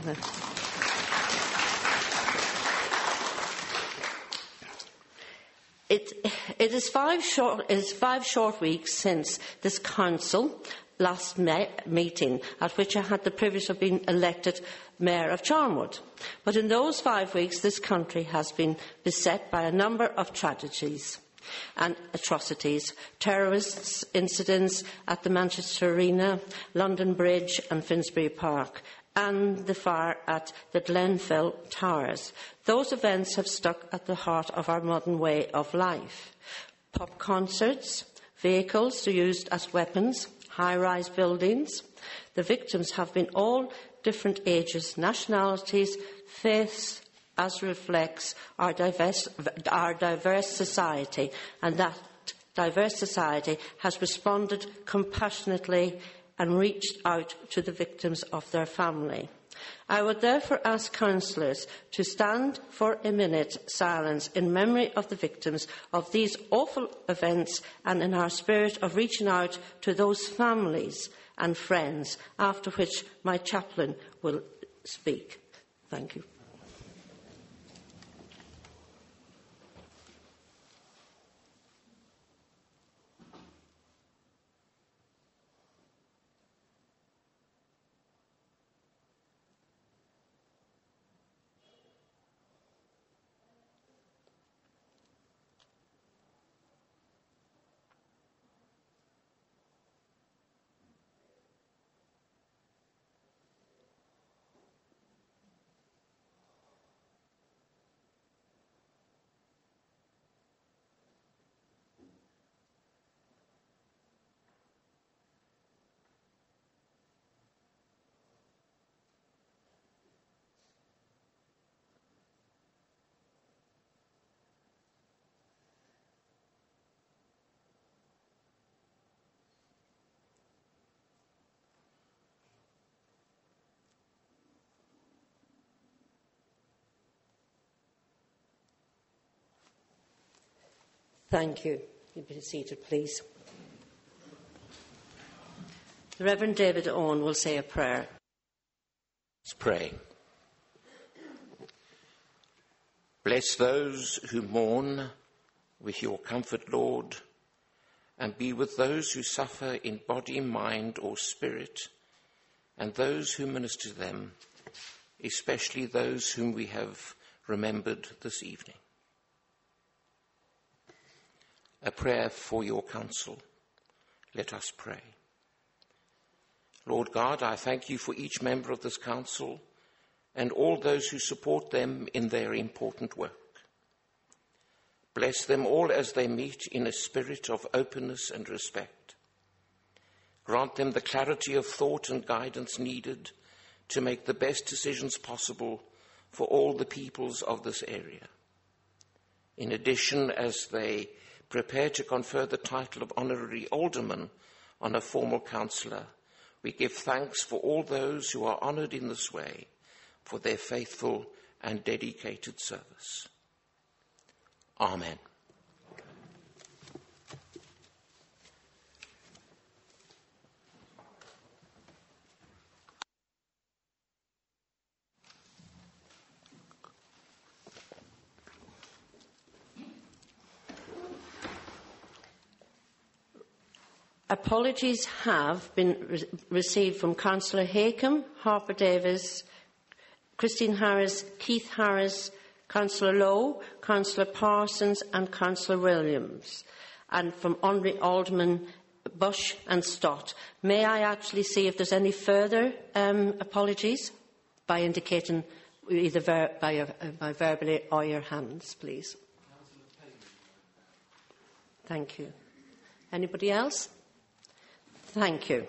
It is 5 short weeks since this council last meeting, at which I had the privilege of being elected Mayor of Charnwood. But in those 5 weeks, this country has been beset by a number of tragedies and atrocities: terrorist incidents at the Manchester Arena, London Bridge and Finsbury Park, and the fire at the Glenfell Towers. Those events have stuck at the heart of our modern way of life. Pub concerts, vehicles used as weapons, high-rise buildings. The victims have been all different ages, nationalities, faiths, as reflects our diverse society, and that diverse society has responded compassionately and reached out to the victims of their family. I would therefore ask councillors to stand for a minute silence in memory of the victims of these awful events and in our spirit of reaching out to those families and friends, after which my chaplain will speak. Thank you. Thank you. You be seated, please. The Reverend David Owen will say a prayer. Let's pray. Bless those who mourn with your comfort, Lord, and be with those who suffer in body, mind, or spirit, and those who minister to them, especially those whom we have remembered this evening. A prayer for your counsel. Let us pray. Lord God, I thank you for each member of this council and all those who support them in their important work. Bless them all as they meet in a spirit of openness and respect. Grant them the clarity of thought and guidance needed to make the best decisions possible for all the peoples of this area. In addition, as they prepare to confer the title of Honorary Alderman on a formal councillor, we give thanks for all those who are honoured in this way for their faithful and dedicated service. Amen. Apologies have been received from Councillor Hakem, Harper Davis, Christine Harris, Keith Harris, Councillor Lowe, Councillor Parsons and Councillor Williams, and from Honorary Alderman Bush and Stott. May I actually see if there's any further apologies by indicating either by verbally or your hands, please. Thank you. Anybody else? Thank you.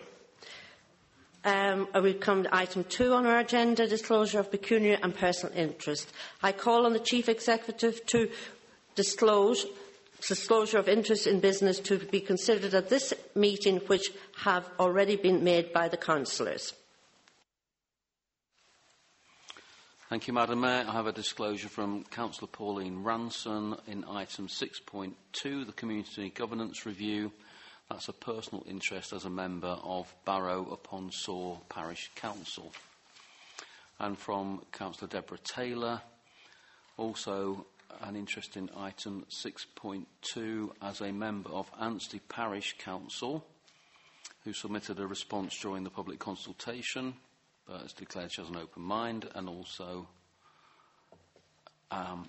We come to item 2 on our agenda, disclosure of pecuniary and personal interest. I call on the Chief Executive to disclosure of interest in business to be considered at this meeting, which have already been made by the councillors. Thank you, Madam Mayor. I have a disclosure from Councillor Pauline Ranson in item 6.2, the Community Governance Review. That's a personal interest as a member of Barrow upon Soar Parish Council. and from Councillor Deborah Taylor. Also, an interest in item 6.2 as a member of Anstey Parish Council, who submitted a response during the public consultation, but has declared she has an open mind, and also, I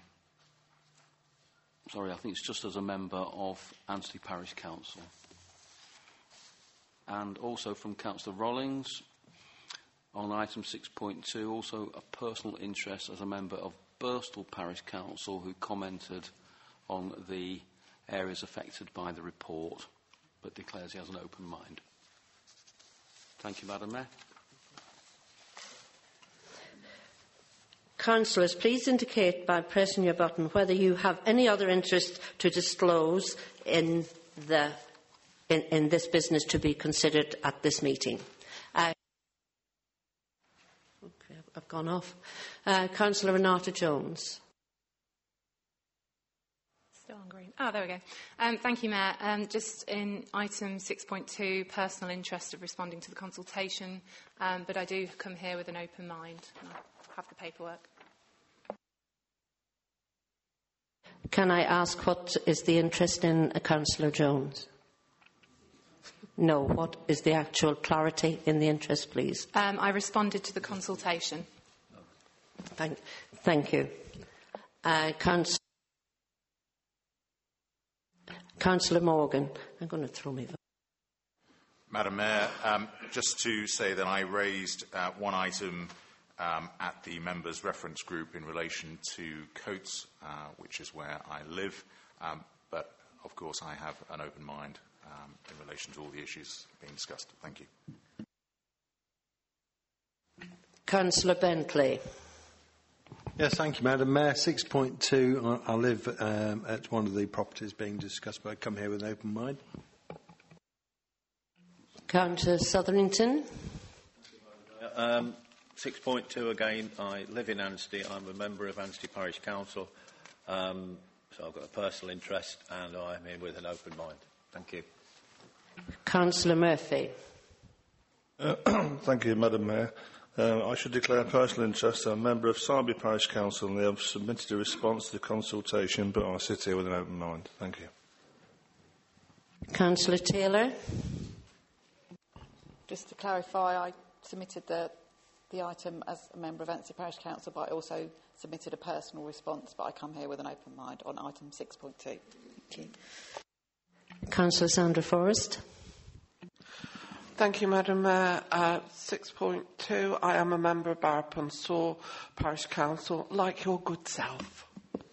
think it's just as a member of Anstey Parish Council. And also from Councillor Rollings, on item 6.2, also a personal interest as a member of Birstall Parish Council, who commented on the areas affected by the report, but declares he has an open mind. Thank you, Madam Mayor. Councillors, please indicate by pressing your button whether you have any other interest to disclose in this business to be considered at this meeting. Okay, I've gone off. Councillor Renata Jones. Still on green. Oh, there we go. Thank you, Mayor. Just in item 6.2, personal interest of responding to the consultation, but I do come here with an open mind. I have the paperwork. Can I ask what is the interest in Councillor Jones? No. What is the actual clarity in the interest, please? I responded to the consultation. Thank you. Councillor Morgan. I'm going to throw my vote. Madam Mayor, just to say that I raised one item at the members' reference group in relation to Coates, which is where I live, but of course I have an open mind in relation to all the issues being discussed. Thank you. Councillor Bentley. Yes, thank you, Madam Mayor. 6.2, I live at one of the properties being discussed, but I come here with an open mind. Councillor Southerington. 6.2 again, I live in Anstey. I'm a member of Anstey Parish Council, so I've got a personal interest and I'm here with an open mind. Thank you. Councillor Murphy. Thank you, Madam Mayor. I should declare a personal interest. I'm a member of Sarby Parish Council and they have submitted a response to the consultation, but I sit here with an open mind. Thank you. Councillor Taylor. Just to clarify, I submitted the item as a member of Anstey Parish Council, but I also submitted a personal response, but I come here with an open mind on item 6.2. Thank you. Councillor Sandra Forrest. Thank you, Madam Mayor. 6.2, I am a member of Barraponsor Parish Council, like your good self.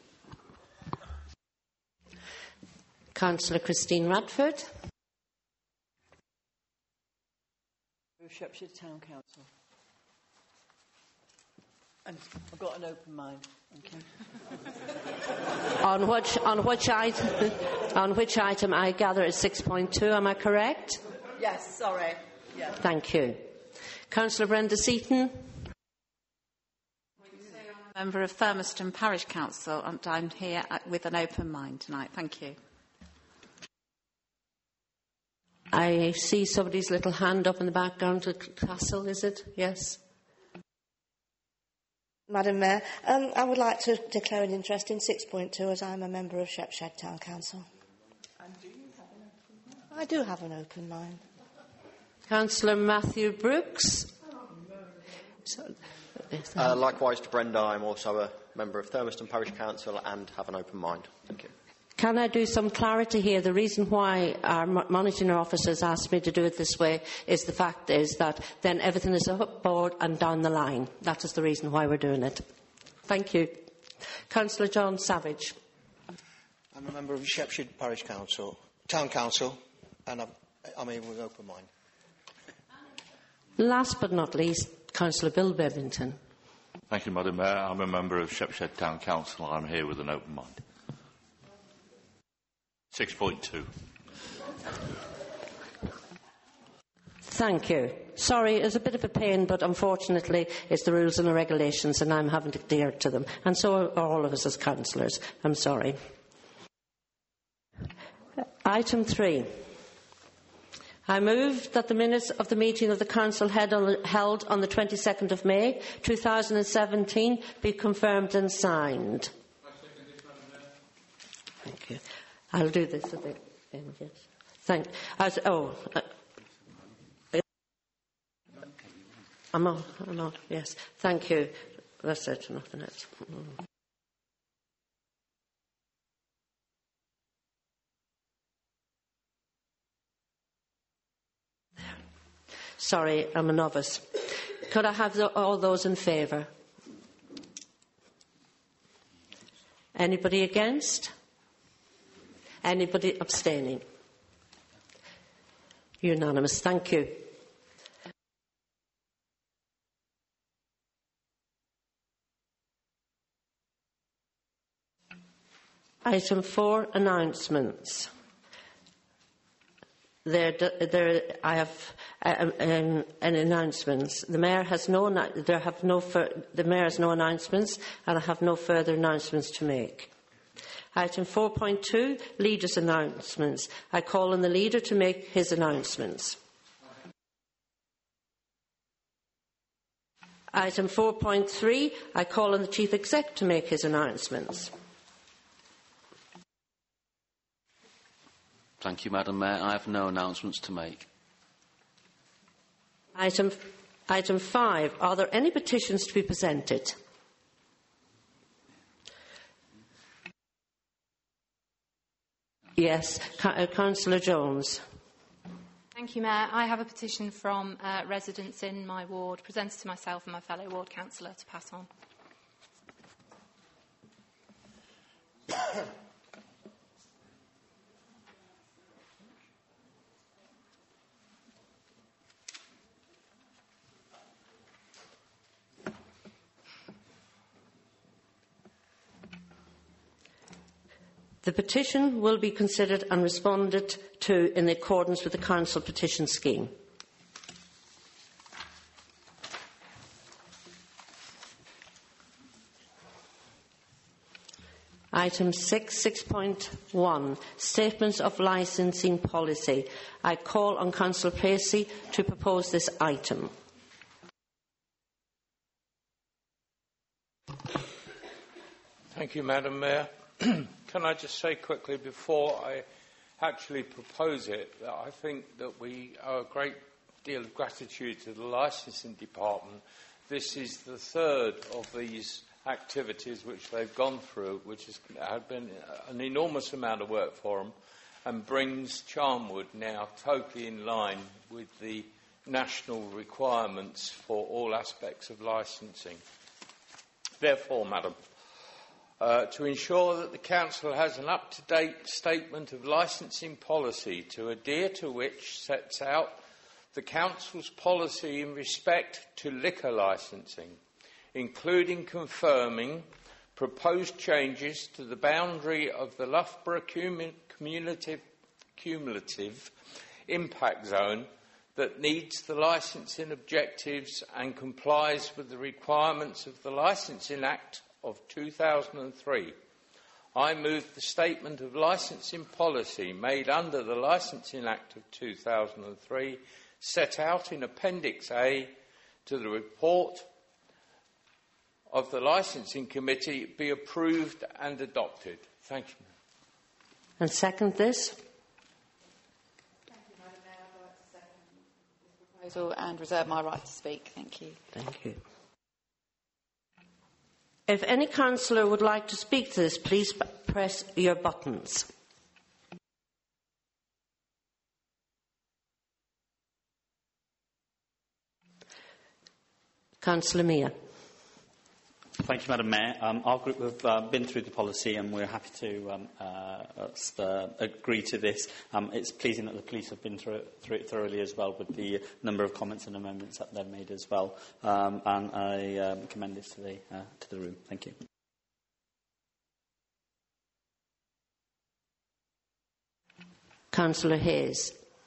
Councillor Christine Radford. Shepshed Town Council. And I've got an open mind. Thank you. on which item I gather is 6.2, am I correct? Yes, sorry. Yeah. Thank you. Councillor Brenda Seaton. I'm a member of Thurmaston Parish Council and I'm here with an open mind tonight. Thank you. I see somebody's little hand up in the background. Castle, is it? Yes. Madam Mayor, I would like to declare an interest in 6.2 as I am a member of Shepshed Town Council. And do you have an open mind? I do have an open mind. Councillor Matthew Brooks. Likewise to Brenda, I'm also a member of Thurmaston Parish Council and have an open mind. Thank you. Can I do some clarity here? The reason why our monitoring officers asked me to do it this way is the fact is that then everything is up board and down the line. That is the reason why we're doing it. Thank you. Councillor John Savage. I'm a member of Shepshed Parish Council, Town Council, and I'm here with an open mind. Last but not least, Councillor Bill Bevington. Thank you, Madam Mayor. I'm a member of Shepshed Town Council. I'm here with an open mind. 6.2. Thank you. Sorry, it's a bit of a pain, but unfortunately it's the rules and the regulations and I'm having to adhere to them. And so are all of us as councillors. I'm sorry. Item 3. I move that the minutes of the meeting of the Council held on the 22nd of May 2017 be confirmed and signed. Thank you. I'll do this at the end, yes. I'm on, yes. Thank you. That's it, nothing else. Sorry, I'm a novice. Could I have all those in favour? Anybody against? Anybody abstaining? Unanimous. Thank you. Item 4, announcements. I have an announcements. The Mayor has no announcements, and I have no further announcements to make. Item 4.2, Leader's announcements. I call on the Leader to make his announcements. Item 4.3, I call on the Chief Exec to make his announcements. Thank you, Madam Mayor. I have no announcements to make. Item 5. Are there any petitions to be presented? Yes. Councillor Jones. Thank you, Mayor. I have a petition from residents in my ward, presented to myself and my fellow ward councillor to pass on. The petition will be considered and responded to in accordance with the Council petition scheme. Item 6.1, Statements of Licensing Policy. I call on Councillor Pacey to propose this item. Thank you, Madam Mayor. Can I just say quickly, before I actually propose it, that I think that we owe a great deal of gratitude to the Licensing Department. This is the third of these activities which they've gone through, which has been an enormous amount of work for them, and brings Charnwood now totally in line with the national requirements for all aspects of licensing. Therefore, Madam, to ensure that the Council has an up-to-date statement of licensing policy to adhere to which sets out the Council's policy in respect to liquor licensing, including confirming proposed changes to the boundary of the Loughborough cumulative impact zone that needs the licensing objectives and complies with the requirements of the Licensing Act of 2003. I move the statement of licensing policy made under the Licensing Act of 2003 set out in Appendix A to the report of the Licensing Committee be approved and adopted. Thank you. And second this. Thank you, Madam Mayor. I'd like to second this proposal and reserve my right to speak. Thank you. Thank you. If any councillor would like to speak to this, please press your buttons. Councillor Mia. Thank you, Madam Mayor. Our group have been through the policy and we're happy to agree to this. It's pleasing that the police have been through it thoroughly as well, with the number of comments and amendments that they've made as well. And I commend this to the room. Thank you. Councillor Hayes.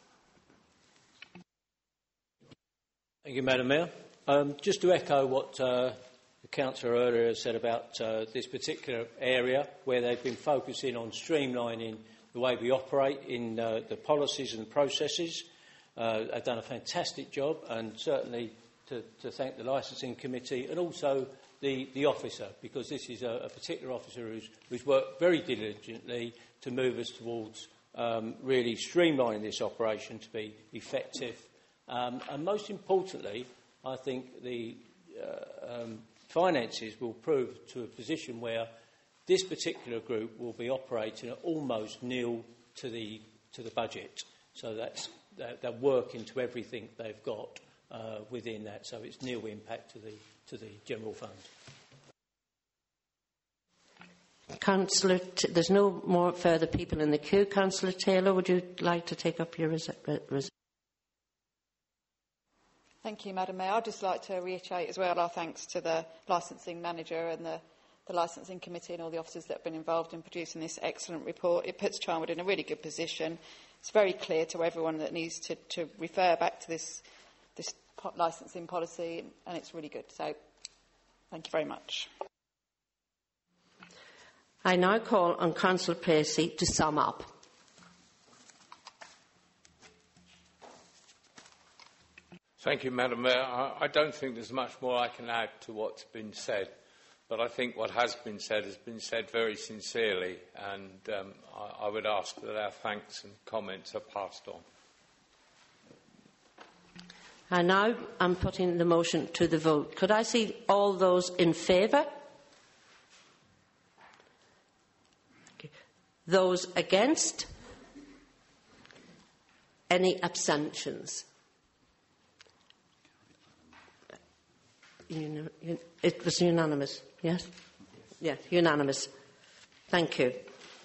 Thank you, Madam Mayor. Just to echo what the Councillor earlier said about this particular area, where they've been focusing on streamlining the way we operate in the policies and processes. have done a fantastic job, and certainly to thank the licensing committee and also the officer, because this is a particular officer who's worked very diligently to move us towards really streamlining this operation to be effective. And most importantly, I think the finances will prove to a position where this particular group will be operating at almost nil to the budget. So they'll work into everything they've got within that. So it's nil impact to the general fund. Councillor, there's no more further people in the queue. Councillor Taylor, would you like to take up your Thank you, Madam Mayor. I'd just like to reiterate as well our thanks to the licensing manager and the licensing committee and all the officers that have been involved in producing this excellent report. It puts Charnwood in a really good position. It's very clear to everyone that needs to refer back to this licensing policy, and it's really good. So, thank you very much. I now call on Councillor Precy to sum up. Thank you, Madam Mayor. I don't think there's much more I can add to what's been said, but I think what has been said very sincerely, and I would ask that our thanks and comments are passed on. I now am putting the motion to the vote. Could I see all those in favour? Okay. Those against? Any abstentions? It was unanimous, yes? Yes, unanimous. Thank you.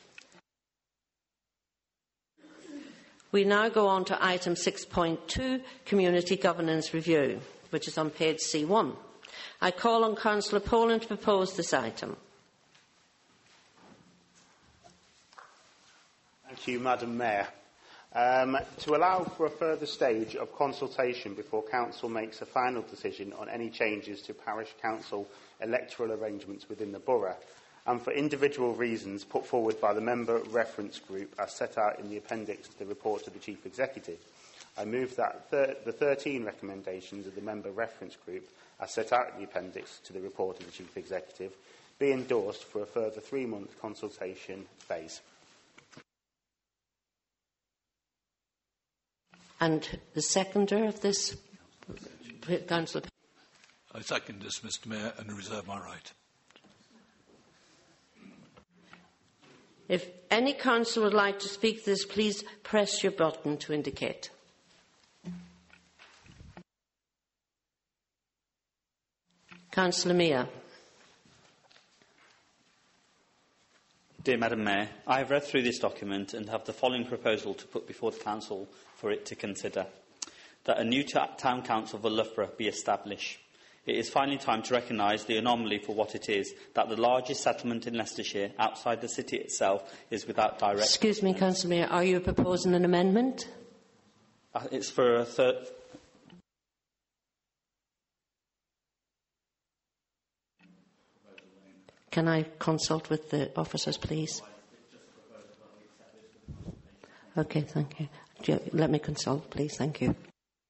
We now go on to item 6.2, Community Governance Review, which is on page C1. I call on Councillor Poland to propose this item. Thank you, Madam Mayor. To allow for a further stage of consultation before Council makes a final decision on any changes to Parish Council electoral arrangements within the borough, and for individual reasons put forward by the member reference group as set out in the appendix to the report of the Chief Executive, I move that the 13 recommendations of the member reference group as set out in the appendix to the report of the Chief Executive be endorsed for a further 3-month consultation phase. And the seconder of this, Councillor. I second this, Mr. Mayor, and reserve my right. If any councillor would like to speak to this, please press your button to indicate. Councillor Mia. Dear Madam Mayor, I have read through this document and have the following proposal to put before the Council for it to consider. That a new Town Council for Loughborough be established. It is finally time to recognise the anomaly for what it is, that the largest settlement in Leicestershire, outside the city itself, is without direct... Excuse me, Councillor Mayor, are you proposing an amendment? It's for a third... Can I consult with the officers, please? Okay, thank you. Let me consult, please. Thank you.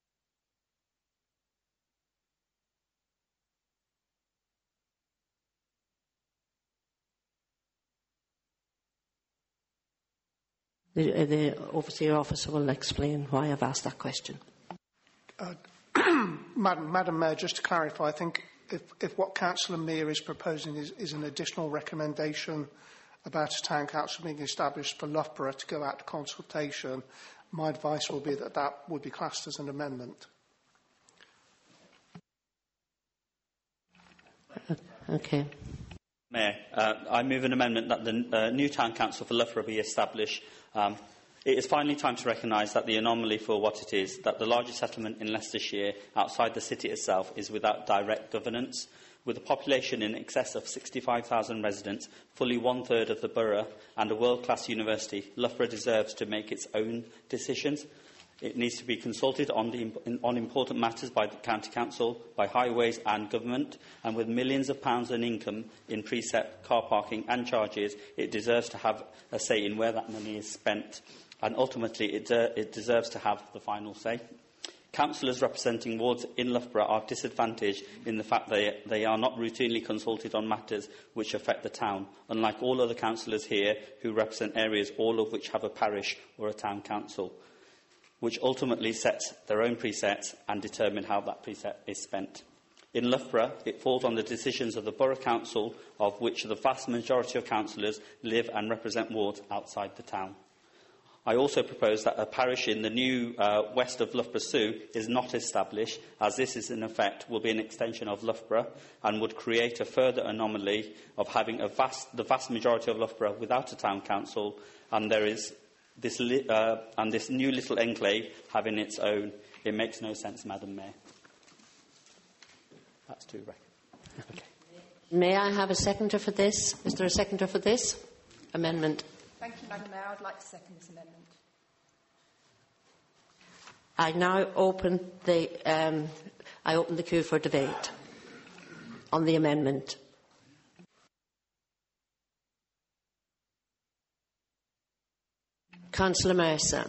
The overseer officer will explain why I've asked that question. Madam Mayor, just to clarify, I think if what Councillor Meir is proposing is an additional recommendation about a town council being established for Loughborough to go out to consultation, my advice will be that that would be classed as an amendment. Okay. Mayor, I move an amendment that the new Town Council for Loughborough be established. It is finally time to recognise that the anomaly for what it is, that the largest settlement in Leicestershire, outside the city itself, is without direct governance. With a population in excess of 65,000 residents, fully one-third of the borough, and a world-class university, Loughborough deserves to make its own decisions. It needs to be consulted on important matters by the County Council, by Highways and Government, and with millions of pounds in income in preset car parking and charges, it deserves to have a say in where that money is spent. and ultimately it deserves to have the final say. Councillors representing wards in Loughborough are disadvantaged in the fact that they are not routinely consulted on matters which affect the town, unlike all other councillors here who represent areas all of which have a parish or a town council, which ultimately sets their own presets and determine how that preset is spent. In Loughborough, it falls on the decisions of the Borough Council, of which the vast majority of councillors live and represent wards outside the town. I also propose that a parish in the new west of Loughborough Sue is not established, as this is in effect will be an extension of Loughborough and would create a further anomaly of having the vast majority of Loughborough without a town council, and there is this new little enclave having its own. It makes no sense, Madam Mayor. That's too right. Okay. May I have a seconder for this? Is there a seconder for this amendment? Thank you, Madam Mayor. I'd like to second this amendment. I now open the queue for debate on the amendment. Councillor Mercer.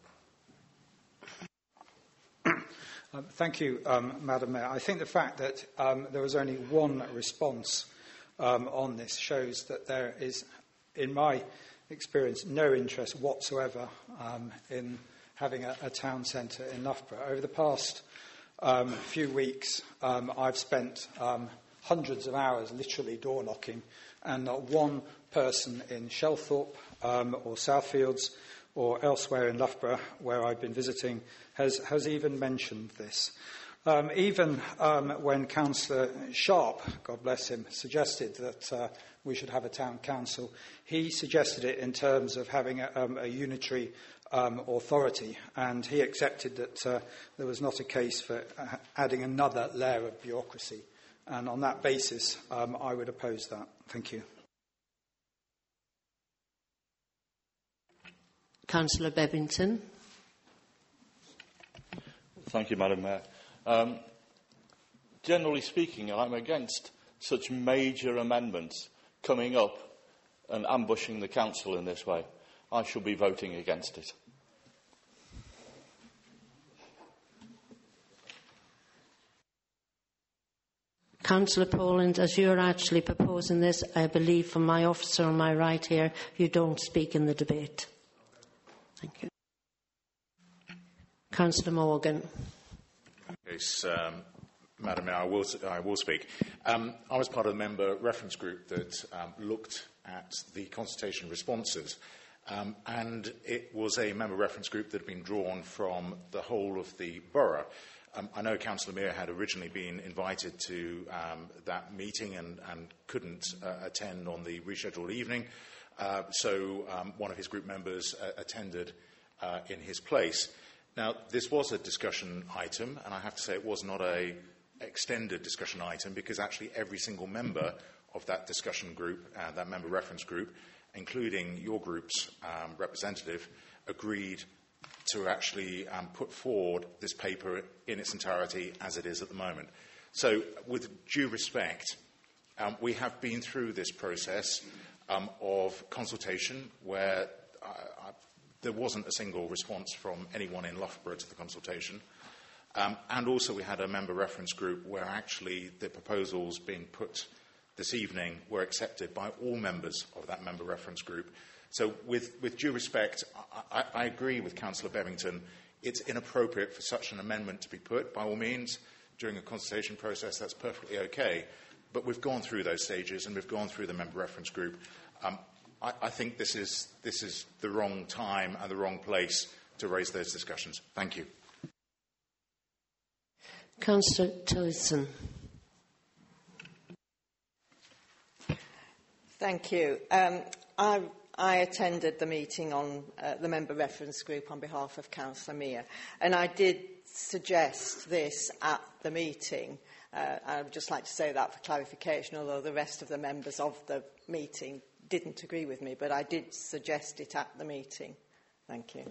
Thank you, Madam Mayor. I think the fact that there was only one response on this shows that there is, in my experience, no interest whatsoever in having a town centre in Loughborough. Over the past few weeks, I've spent hundreds of hours literally door knocking, and not one person in Shelthorpe or Southfields or elsewhere in Loughborough where I've been visiting has even mentioned this. Even when Councillor Sharp, God bless him, suggested that we should have a town council, he suggested it in terms of having a unitary authority, and he accepted that there was not a case for adding another layer of bureaucracy. And on that basis, I would oppose that. Thank you. Councillor Bebbington. Thank you, Madam Mayor. Generally speaking, I'm against such major amendments coming up and ambushing the council in this way. I shall be voting against it. Councillor Poland, as you are actually proposing this, I believe from my officer on my right here, you don't speak in the debate. Thank you. Councillor Morgan. Yes, Madam Mayor, I will speak. I was part of the member reference group that looked at the consultation responses, and it was a member reference group that had been drawn from the whole of the borough. I know Councillor Meir had originally been invited to that meeting and couldn't attend on the rescheduled evening, so one of his group members attended in his place. Now, this was a discussion item, and I have to say it was not an extended discussion item, because actually every single member of that discussion group, that member reference group, including your group's representative, agreed to actually put forward this paper in its entirety as it is at the moment. So, with due respect, we have been through this process of consultation where there wasn't a single response from anyone in Loughborough to the consultation. And also we had a member reference group where actually the proposals being put this evening were accepted by all members of that member reference group. So with due respect, I agree with Councillor Bebbington. It's inappropriate for such an amendment to be put. By all means, during a consultation process, that's perfectly okay. But we've gone through those stages and we've gone through the member reference group. I think this is the wrong time and the wrong place to raise those discussions. Thank you. Councillor Tillotson. Thank you. I attended the meeting on the member reference group on behalf of Councillor Meir, and I did suggest this at the meeting. I would just like to say that for clarification, although the rest of the members of the meeting didn't agree with me, but I did suggest it at the meeting. Thank you.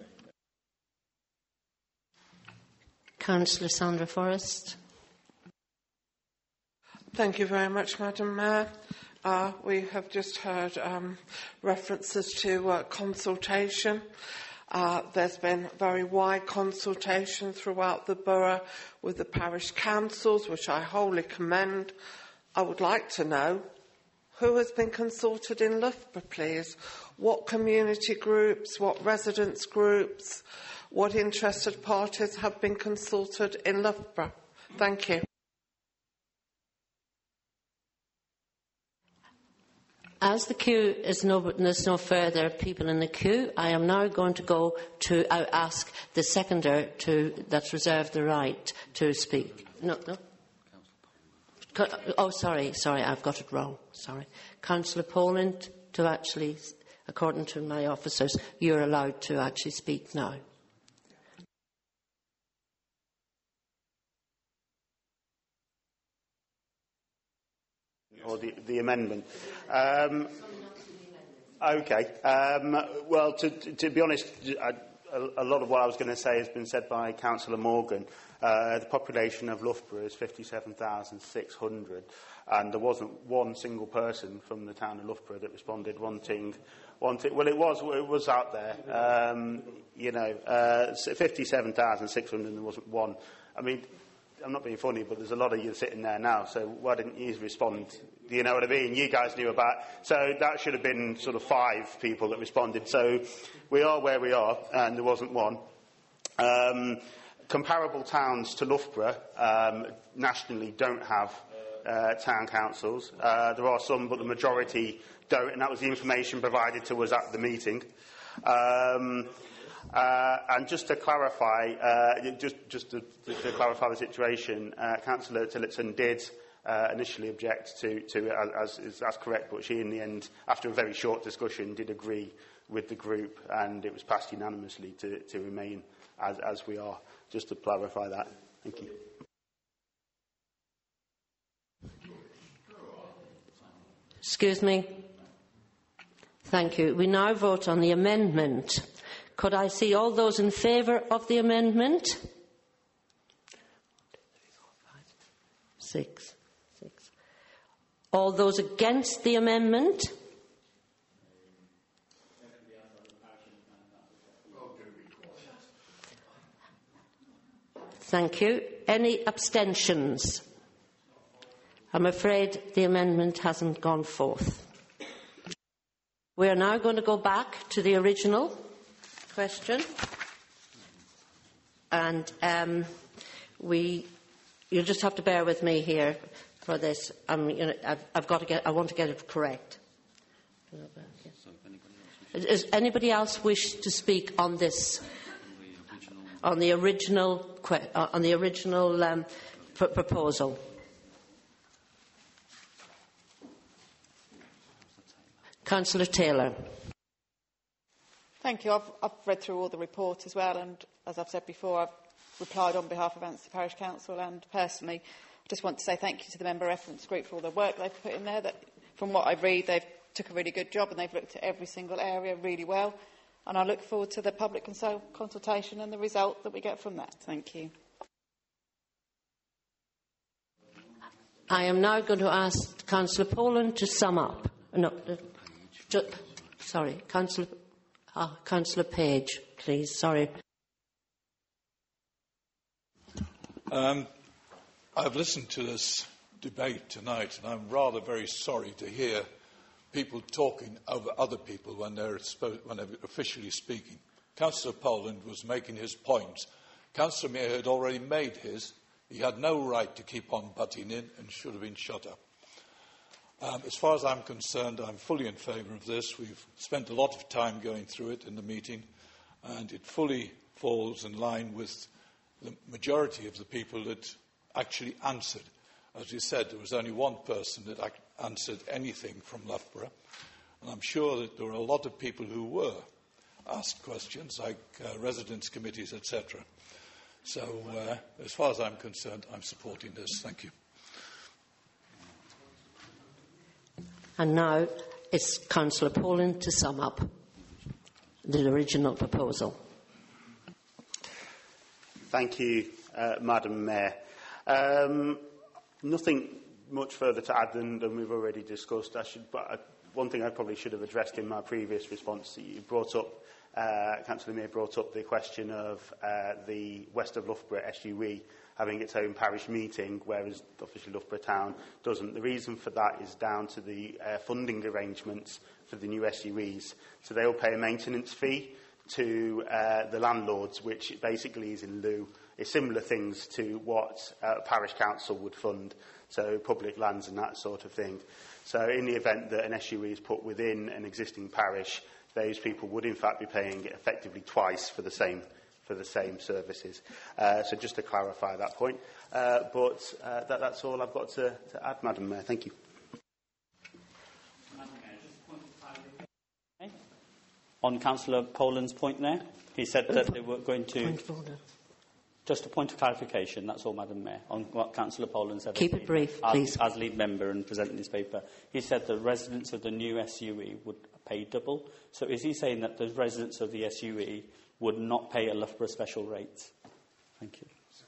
Councillor Sandra Forrest. Thank you very much, Madam Mayor. We have just heard references to consultation. There's been very wide consultation throughout the borough with the parish councils, which I wholly commend. I would like to know who has been consulted in Loughborough, please. What community groups, what residents groups, what interested parties have been consulted in Loughborough? Thank you. As the queue is there's no further people in the queue, I am now going to go to ask the seconder that's reserved the right to speak. No. Oh, sorry, I've got it wrong. Sorry. Councillor Poland, to actually, according to my officers, you're allowed to actually speak now. Or the amendment. Okay. Well, to be honest, a lot of what I was going to say has been said by Councillor Morgan. The population of Loughborough is 57,600, and there wasn't one single person from the town of Loughborough that responded wanting. Well, it was out there. 57,600, and there wasn't one. I mean, I'm not being funny, but there's a lot of you sitting there now, so why didn't you respond? Do you know what I mean? You guys knew about. So that should have been sort of 5 people that responded. So we are where we are, and there wasn't one. Comparable towns to Loughborough nationally don't have town councils. There are some, but the majority don't, and that was the information provided to us at the meeting. And just to clarify, just to clarify the situation, Councillor Tillotson did initially object to it, that's correct, but she, in the end, after a very short discussion, did agree with the group, and it was passed unanimously to remain as we are. Just to clarify that. Thank you. Excuse me. Thank you. We now vote on the amendment. Could I see all those in favour of the amendment? 6. All those against the amendment? Thank you. Any abstentions? I'm afraid the amendment hasn't gone forth. We are now going to go back to the original question, and you'll just have to bear with me here for this. I want to get it correct. Does anybody else wish to speak on this? On the original proposal? Councillor Taylor. Thank you. I've read through all the report as well, and as I've said before, I've replied on behalf of Anstey Parish Council, and personally, I just want to say thank you to the Member Reference Group for all the work they've put in there. That, from what I read, they've took a really good job, and they've looked at every single area really well. And I look forward to the public consultation and the result that we get from that. Thank you. I am now going to ask Councillor Poland to sum up. No, sorry, Councillor Page, please. Sorry. I've listened to this debate tonight, and I'm rather very sorry to hear people talking over other people when they're officially speaking. Councillor Poland was making his point. Councillor Mayor had already made his. He had no right to keep on butting in and should have been shut up. As far as I'm concerned, I'm fully in favour of this. We've spent a lot of time going through it in the meeting, and it fully falls in line with the majority of the people that actually answered. As you said, there was only one person that answered anything from Loughborough, and I'm sure that there were a lot of people who were asked questions, like residents' committees, etc. So, as far as I'm concerned, I'm supporting this. Thank you. And now it's Councillor Poland to sum up the original proposal. Thank you, Madam Mayor. Nothing much further to add than we've already discussed. One thing I probably should have addressed in my previous response that you brought up Councillor Mear brought up the question of the West of Loughborough SUE having its own parish meeting, whereas obviously Loughborough Town doesn't. The reason for that is down to the funding arrangements for the new SUEs. So they will pay a maintenance fee to the landlords, which basically is in lieu. It's similar things to what a parish council would fund, so public lands and that sort of thing. So in the event that an SUE is put within an existing parish, those people would in fact be paying effectively twice for the same services. So just to clarify that point. That's all I've got to add, Madam Mayor. Thank you. On Councillor Poland's point there, he said that they were going to... Just a point of clarification, that's all, Madam Mayor, on what Councillor Poland said. Keep it brief, please. As lead member and presenting this paper, he said the residents of the new SUE would pay double. So is he saying that the residents of the SUE would not pay a Loughborough special rate? Thank you.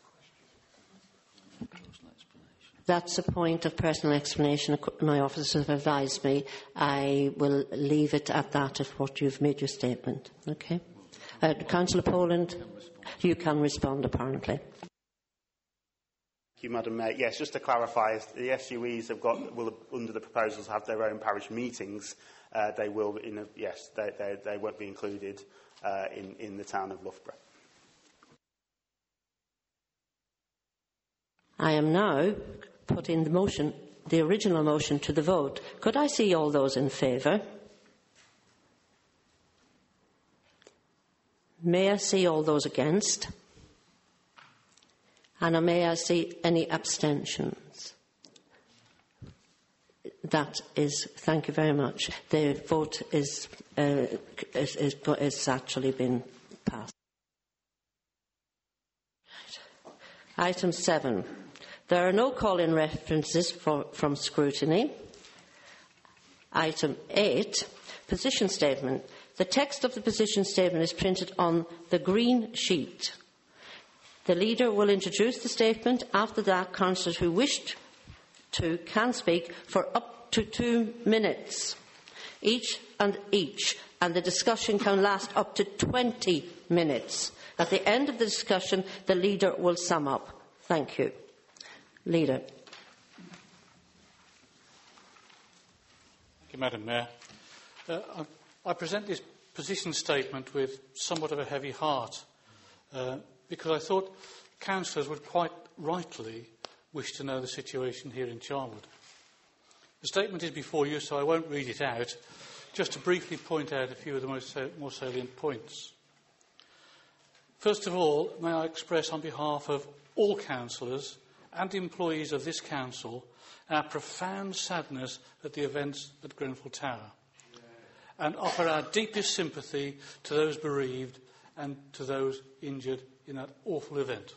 That's a point of personal explanation. My officers have advised me. I will leave it at that, at what you've made your statement. Okay? Councillor Poland, you can respond, apparently. Thank you, Madam Mayor. Yes, just to clarify, the SUEs will, under the proposals, have their own parish meetings. They will, they won't be included in the town of Loughborough. I am now putting the motion, the original motion, to the vote. Could I see all those in favour? May I see all those against? And may I see any abstentions? That is, thank you very much. The vote is actually been passed. Item 7. There are no call-in references from scrutiny. Item 8. Position statement. The text of the position statement is printed on the green sheet. The leader will introduce the statement. After that, councillors who wished to can speak for up to 2 minutes each, and the discussion can last up to 20 minutes. At the end of the discussion, the leader will sum up. Thank you. Leader. Thank you, Madam Mayor. I present this position statement with somewhat of a heavy heart because I thought councillors would quite rightly wish to know the situation here in Charnwood. The statement is before you, so I won't read it out, just to briefly point out a few of the more salient points. First of all, may I express on behalf of all councillors and employees of this council our profound sadness at the events at Grenfell Tower, and offer our deepest sympathy to those bereaved and to those injured in that awful event.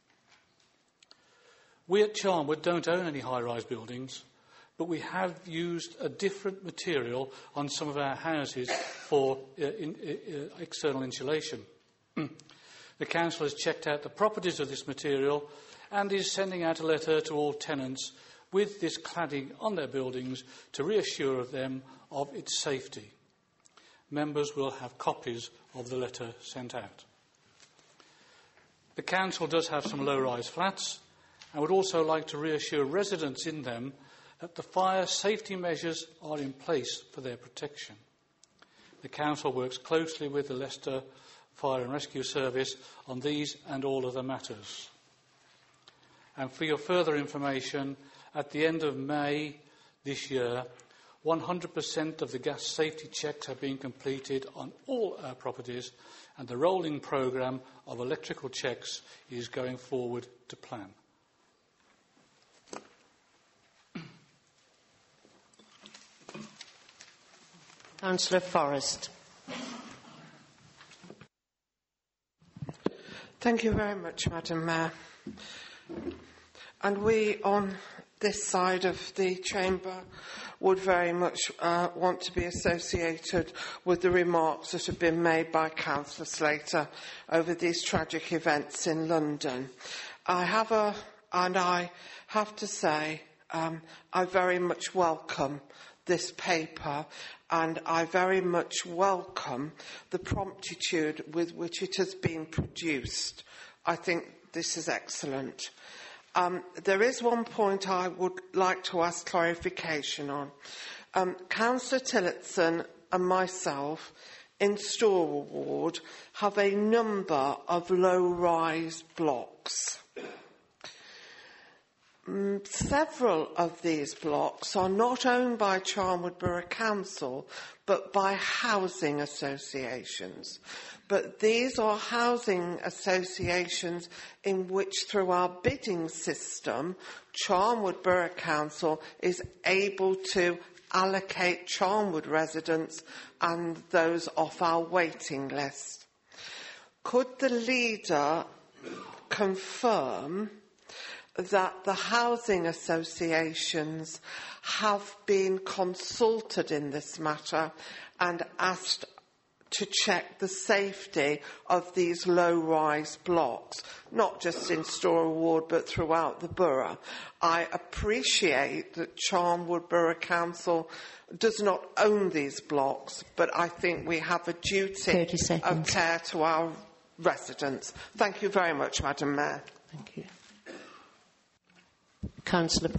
We at Charnwood don't own any high-rise buildings, but we have used a different material on some of our houses for external insulation. The council has checked out the properties of this material and is sending out a letter to all tenants with this cladding on their buildings to reassure them of its safety. Members will have copies of the letter sent out. The council does have some low-rise flats and would also like to reassure residents in them that the fire safety measures are in place for their protection. The council works closely with the Leicester Fire and Rescue Service on these and all other matters. And for your further information, at the end of May this year, 100% of the gas safety checks have been completed on all our properties, and the rolling programme of electrical checks is going forward to plan. Councillor Forrest. Thank you very much, Madam Mayor. And we on this side of the chamber would very much want to be associated with the remarks that have been made by Councillor Slater over these tragic events in London. I have to say I very much welcome this paper, and I very much welcome the promptitude with which it has been produced. I think this is excellent. There is one point I would like to ask clarification on. Councillor Tillotson and myself in Storwell Ward have a number of low-rise blocks. Several of these blocks are not owned by Charnwood Borough Council, but by housing associations. But these are housing associations in which, through our bidding system, Charnwood Borough Council is able to allocate Charnwood residents and those off our waiting list. Could the leader confirm that the housing associations have been consulted in this matter and asked to check the safety of these low-rise blocks, not just in Storwell Ward but throughout the borough? I appreciate that Charnwood Borough Council does not own these blocks, but I think we have a duty of care to our residents. Thank you very much, Madam Mayor. Thank you. Councillor